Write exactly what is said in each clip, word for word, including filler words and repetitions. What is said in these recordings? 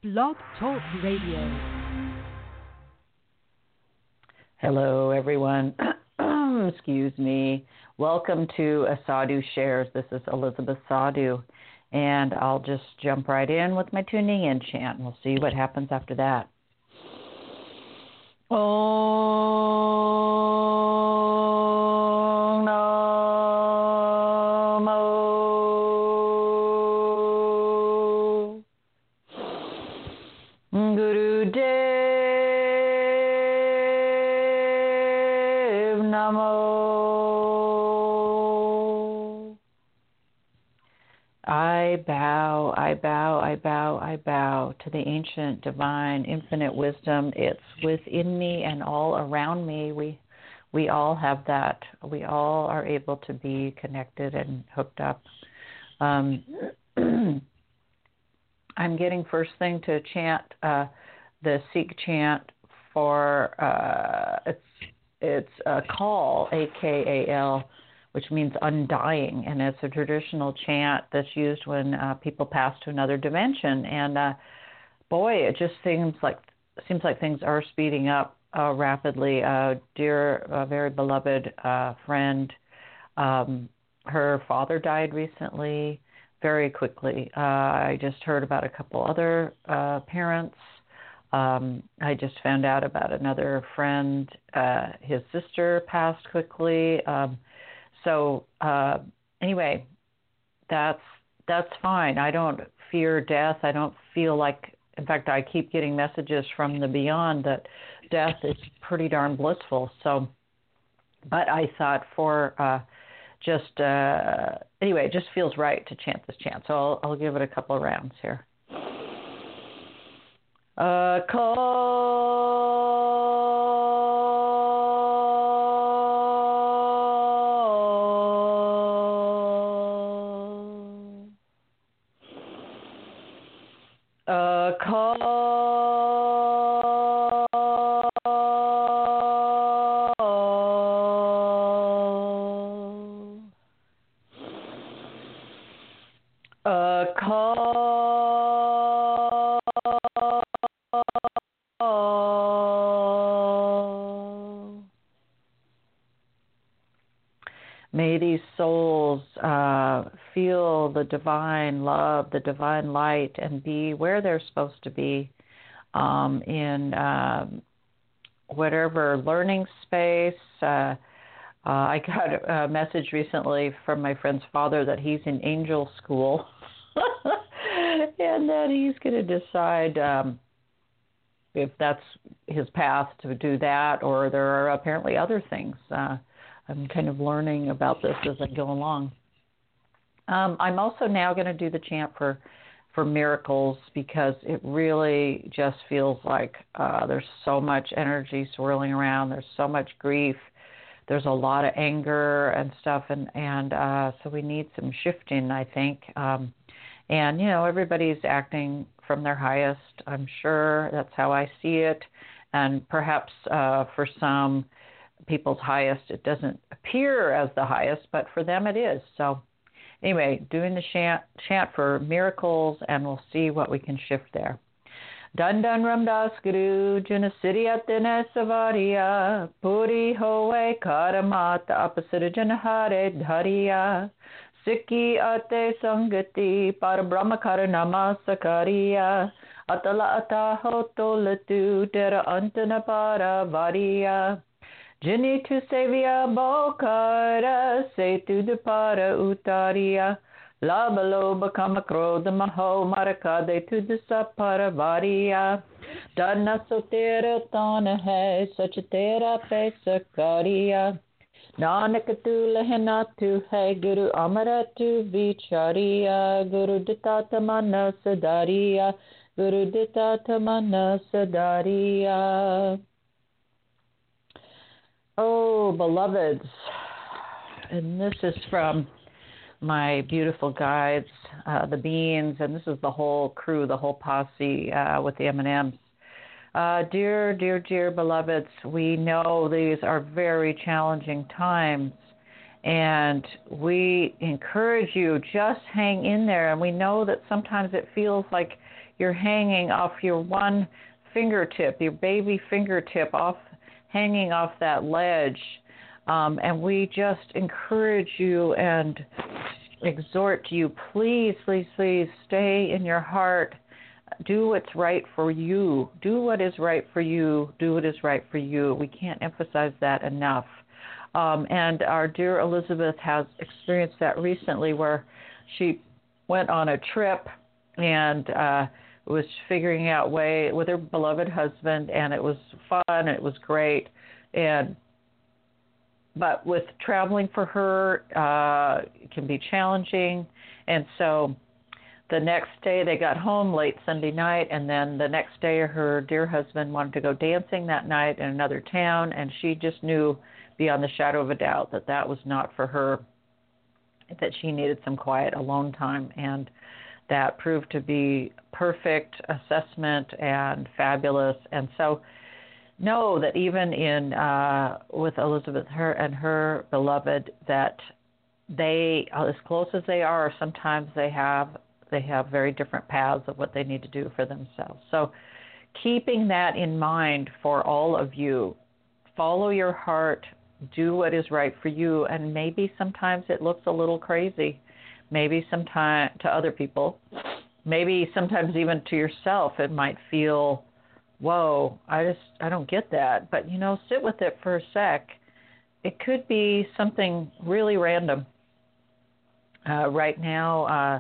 Blog Talk Radio. Hello, everyone. Excuse me. Welcome to A Sadhu Shares. This is Elizabeth Sadhu, and I'll just jump right in with my tuning in chant, and we'll see what happens after that. Om Namo Gurudev Namo. I bow, I bow, I bow, I bow to the ancient, divine, infinite wisdom. It's within me and all around me. We we all have that. We all are able to be connected and hooked up. Um, I'm getting first thing to chant uh, the Sikh chant for uh, it's it's a call, A K A L, which means undying, and it's a traditional chant that's used when uh, people pass to another dimension. And uh, boy, it just seems like seems like things are speeding up uh, rapidly. Uh, dear, uh, very beloved uh, friend, um, her father died recently, very quickly. Uh, I just heard about a couple other uh, parents. Um, I just found out about another friend. Uh, his sister passed quickly. Um, So uh, anyway, that's that's fine. I don't fear death. I don't feel like, in fact, I keep getting messages from the beyond that death is pretty darn blissful. So, but I thought for uh, just uh, anyway, it just feels right to chant this chant. So I'll, I'll give it a couple of rounds here. Uh, call. A call, a call, may these souls uh, feel the divine love, the divine light, and be where they're supposed to be um, in um, whatever learning space. Uh, uh, I got a message recently from my friend's father that he's in angel school and that he's going to decide um, if that's his path to do that, or there are apparently other things. Uh, I'm kind of learning about this as I go along. Um, I'm also now going to do the chant for, for miracles, because it really just feels like uh, there's so much energy swirling around. There's so much grief. There's a lot of anger and stuff, and, and uh, so we need some shifting, I think. Um, and, you know, everybody's acting from their highest, I'm sure. That's how I see it. And perhaps uh, for some people's highest, it doesn't appear as the highest, but for them it is. So anyway, doing the chant, chant for miracles, and we'll see what we can shift there. Dandan Ramdas Guru Junasiddhiyatene Savariya Puri Howe Karamata Apasara Janahare Dhariya Sikhi Ate Sangati Parabrahma Karanama Sakariya Atala Ataho Tolatu Tera Antana Para Variya Jini tu sevia bokara, se tu de para utaria, labalo bakama krodha maho marakade tu de sapara varia, dana sotera tana hai, such a tera pe sakaria, nanak tu lahena tu hai, guru amara tu vicharia, guru ditata mana sadaria, guru ditata mana sadaria. Oh, beloveds, and this is from my beautiful guides, uh, the Beans, and this is the whole crew, the whole posse uh, with the M and M's. Uh, dear, dear, dear beloveds, we know these are very challenging times, and we encourage you, just hang in there. And we know that sometimes it feels like you're hanging off your one fingertip, your baby fingertip, off hanging off that ledge. Um, and we just encourage you and exhort you, please, please, please stay in your heart. Do what's right for you. Do what is right for you. Do what is right for you. We can't emphasize that enough. Um, and our dear Elizabeth has experienced that recently, where she went on a trip and uh, was figuring out way with her beloved husband, and it was fun, and it was great. And but with traveling for her, uh, it can be challenging. And so the next day they got home late Sunday night, and then the next day her dear husband wanted to go dancing that night in another town, and she just knew beyond the shadow of a doubt that that was not for her, that she needed some quiet alone time. And that proved to be perfect assessment and fabulous. And so know that even in uh, with Elizabeth her and her beloved, that they, as close as they are, sometimes they have they have very different paths of what they need to do for themselves. So keeping that in mind for all of you, follow your heart, do what is right for you, and maybe sometimes it looks a little crazy, maybe sometimes to other people, maybe sometimes even to yourself it might feel, whoa, I just, I don't get that. But, you know, sit with it for a sec. It could be something really random. Uh, right now, uh,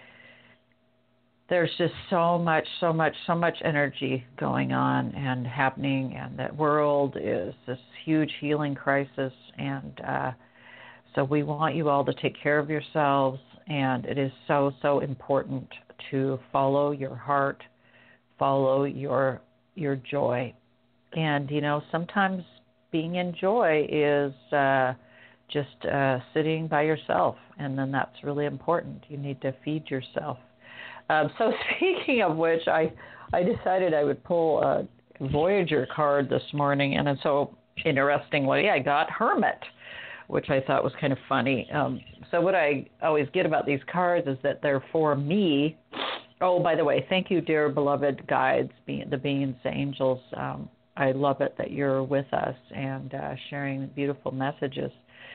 there's just so much, so much, so much energy going on and happening, and that world is this huge healing crisis. And uh, so we want you all to take care of yourselves, and it is so, so important to follow your heart, follow your your joy. And, you know, sometimes being in joy is uh, just uh, sitting by yourself, and then that's really important. You need to feed yourself. Um, so speaking of which, I, I decided I would pull a Voyager card this morning, and then so interestingly, I got Hermit, which I thought was kind of funny. Um, so what I always get about these cards is that they're for me. Oh, by the way, thank you, dear beloved guides, the beings, the angels. Um, I love it that you're with us and uh, sharing beautiful messages.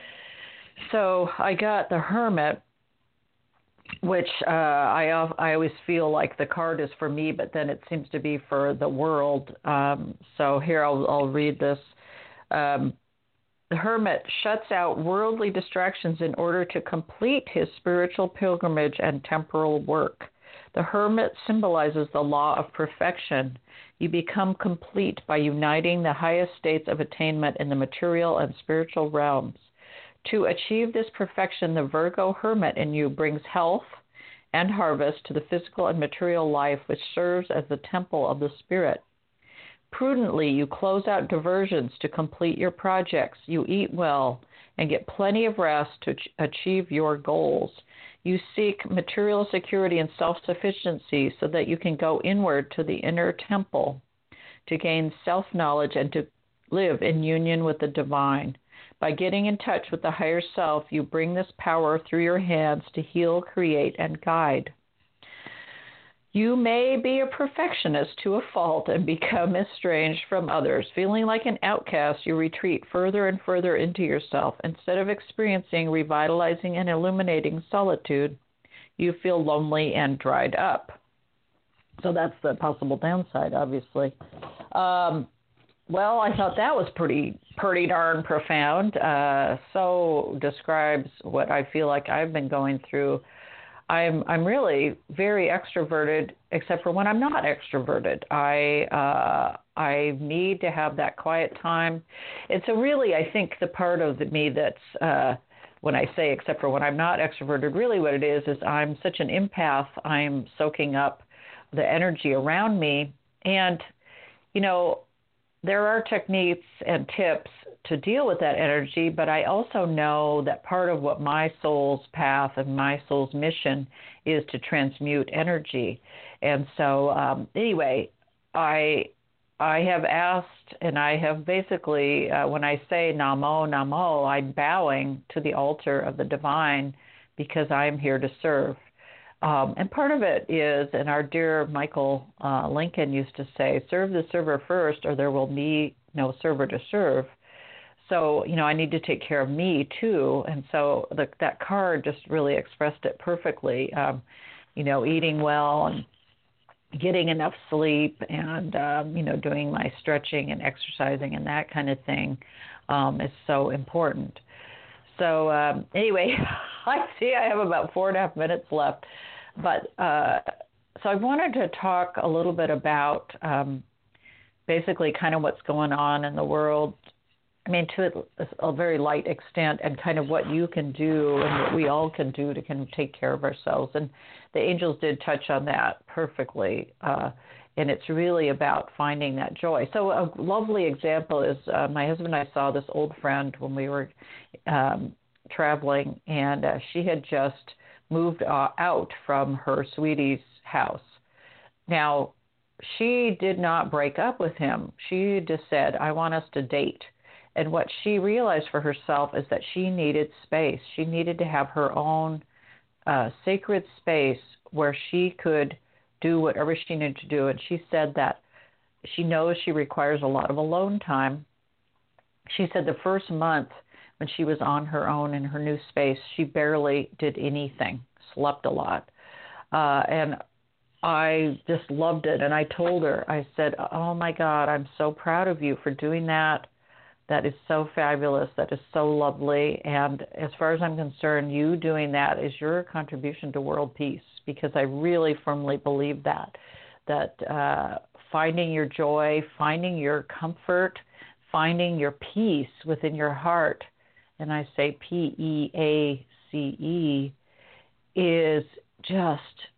So I got the Hermit, which uh, I I always feel like the card is for me, but then it seems to be for the world. Um, so here I'll, I'll read this. Um, the Hermit shuts out worldly distractions in order to complete his spiritual pilgrimage and temporal work. The Hermit symbolizes the law of perfection. You become complete by uniting the highest states of attainment in the material and spiritual realms. To achieve this perfection, the Virgo Hermit in you brings health and harvest to the physical and material life, which serves as the temple of the spirit. Prudently, you close out diversions to complete your projects. You eat well and get plenty of rest to achieve your goals. You seek material security and self-sufficiency so that you can go inward to the inner temple to gain self-knowledge and to live in union with the divine. By getting in touch with the higher self, you bring this power through your hands to heal, create, and guide. You may be a perfectionist to a fault and become estranged from others. Feeling like an outcast, you retreat further and further into yourself. Instead of experiencing revitalizing and illuminating solitude, you feel lonely and dried up. So that's the possible downside, obviously. Um, well, I thought that was pretty pretty darn profound. Uh, so describes what I feel like I've been going through. I'm I'm really very extroverted, except for when I'm not extroverted. I uh, I need to have that quiet time. And so really, I think the part of me that's, uh, when I say except for when I'm not extroverted, really what it is is I'm such an empath. I'm soaking up the energy around me. And, you know, there are techniques and tips to deal with that energy, but I also know that part of what my soul's path and my soul's mission is to transmute energy. And so um, anyway, I I have asked, and I have basically, uh, when I say Namo, Namo, I'm bowing to the altar of the divine because I'm here to serve. Um, and part of it is, and our dear Michael uh, Lincoln used to say, serve the server first or there will be no server to serve. So, you know, I need to take care of me too. And so the, that card just really expressed it perfectly. Um, you know, eating well and getting enough sleep and, um, you know, doing my stretching and exercising and that kind of thing um, is so important. So um, anyway, I see I have about four and a half minutes left. But uh, so I wanted to talk a little bit about um, basically kind of what's going on in the world. I mean, to a, a very light extent, and kind of what you can do and what we all can do to kind of take care of ourselves. And the angels did touch on that perfectly. Uh, and it's really about finding that joy. So a lovely example is uh, my husband and I saw this old friend when we were um, traveling, and uh, she had just moved uh, out from her sweetie's house. Now, she did not break up with him. She just said, I want us to date. And what she realized for herself is that she needed space. She needed to have her own uh, sacred space where she could do whatever she needed to do. And she said that she knows she requires a lot of alone time. She said the first month when she was on her own in her new space, she barely did anything, slept a lot. Uh, and I just loved it. And I told her, I said, oh my God, I'm so proud of you for doing that. That is so fabulous. That is so lovely. And as far as I'm concerned, you doing that is your contribution to world peace, because I really firmly believe that, that uh, finding your joy, finding your comfort, finding your peace within your heart, and I say P E A C E, is just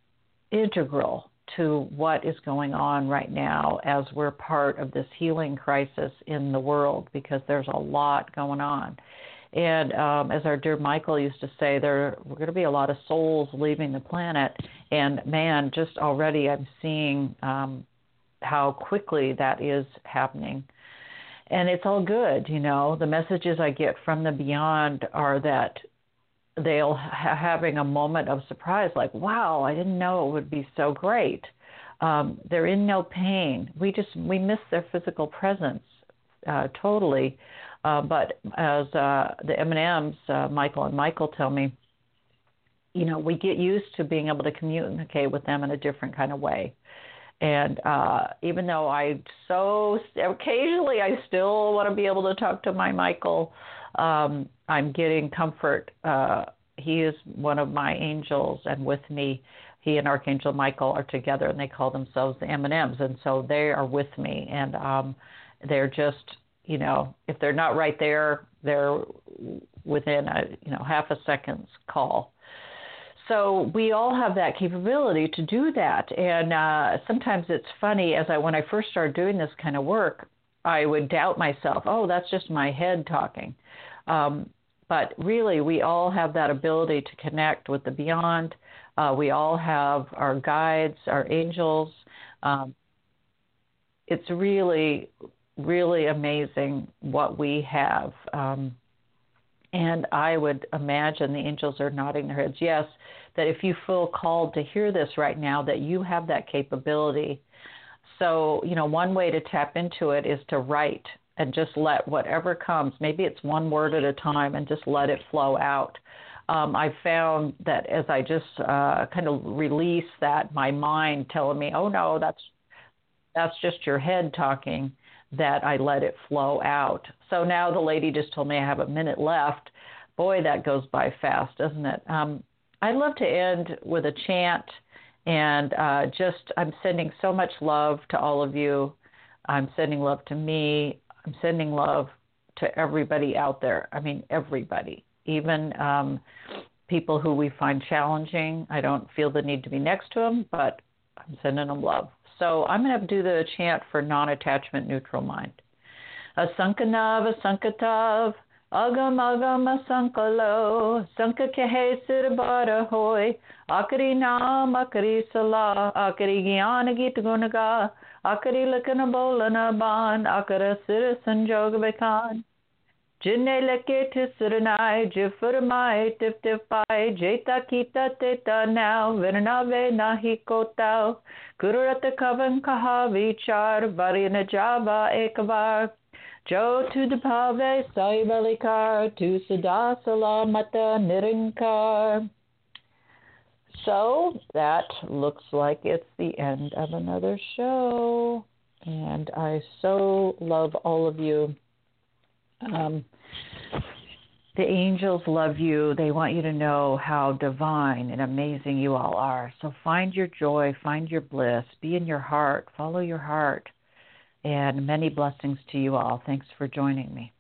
integral to what is going on right now as we're part of this healing crisis in the world, because there's a lot going on. And um, as our dear Michael used to say, there are going to be a lot of souls leaving the planet. And man, just already I'm seeing um, how quickly that is happening. And it's all good, you know. The messages I get from the beyond are that they'll ha- having a moment of surprise, like, wow, I didn't know it would be so great. Um, they're in no pain. We just, we miss their physical presence uh, totally. Uh, but as uh, the M and M's, uh, Michael and Michael tell me, you know, we get used to being able to communicate with them in a different kind of way. And uh, even though I so occasionally I still want to be able to talk to my Michael, um, I'm getting comfort. Uh, he is one of my angels, and with me, he and Archangel Michael are together, and they call themselves the M and M's, and so they are with me, and um, they're just, you know, if they're not right there, they're within a, you know, half a second's call. So we all have that capability to do that. And uh, sometimes it's funny, as I when I first started doing this kind of work, I would doubt myself. Oh, that's just my head talking. Um, but really, we all have that ability to connect with the beyond. Uh, we all have our guides, our angels. Um, it's really, really amazing what we have. Um, And I would imagine the angels are nodding their heads, yes, that if you feel called to hear this right now, that you have that capability. So, you know, one way to tap into it is to write and just let whatever comes, maybe it's one word at a time, and just let it flow out. Um, I found that as I just uh, kind of release that, my mind telling me, oh, no, that's that's just your head talking, that I let it flow out. So now the lady just told me I have a minute left. Boy, that goes by fast, doesn't it? Um, I'd love to end with a chant, and uh, just I'm sending so much love to all of you. I'm sending love to me. I'm sending love to everybody out there. I mean, everybody, even um, people who we find challenging. I don't feel the need to be next to them, but I'm sending them love. So I'm going to do the chant for non-attachment neutral mind. Asankanav, asankatav, agam agam asankalo, sankakehe sirbara hoy, akari naam, akari salah, akari gyan git gunaga, akari lakana bolana ban, akara sir sanjog bekan. Jineleke Tisuranai, Jifuramai, Tiftifai, Jeta Kita Teta now, Vinanave Nahikotao, Gururata Kavan Kahavi Char, Varina Java Ekavar, Jo to the Pave, Saivalikar, to Sadasala Mata Nirinkar. So that looks like it's the end of another show. And I so love all of you. Um, the angels love you. They want you to know how divine and amazing you all are. So find your joy, find your bliss, be in your heart, follow your heart. And many blessings to you all. Thanks for joining me.